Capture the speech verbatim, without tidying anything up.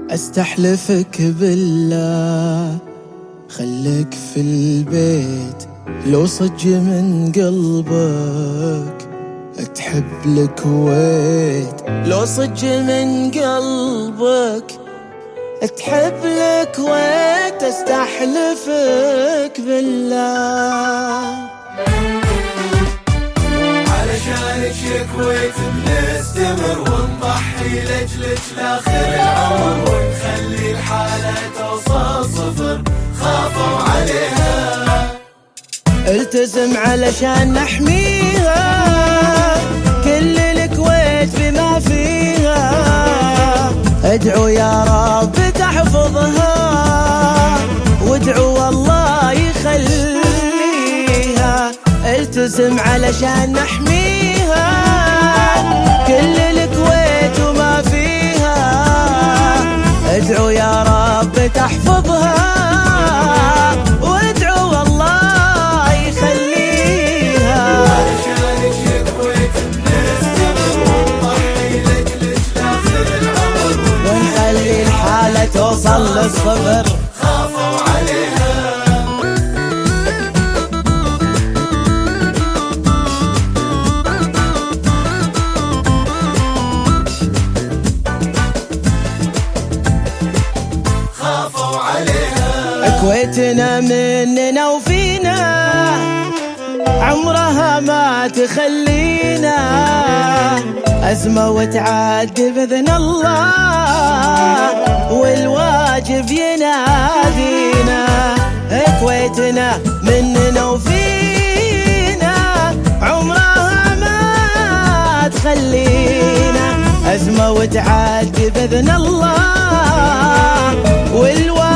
استحلفك بالله خليك في البيت، لو صج من قلبك تحب الكويت، لو صج من قلبك تحب الكويت استحلفك بالله. علشانك يا كويت بنستمر ونضحي لاجلك لاخر العمر، ونخلي الحالة توصل صفر خافوا عليها. التزم علشان نحميها، كل الكويت بما فيها، ادعو يا رب تحفظها، وادعو الله يخليها. التزم علشان نحميها، كل الكويت وما فيها، ادعو يا رب تحفظها، وادعو الله يخليها. علشانك يا كويت بنستمر ونضحي لاجلك لاخر العمر، ونخلي الحالة توصل للصفر خافوا عليها. كويتنا مننا وفينا، عمرها ما تخلينا، أزمة وتعدي بإذن الله، والواجب ينادينا. كويتنا مننا وفينا، عمرها ما تخلينا، أزمة وتعدي بإذن الله، والواجب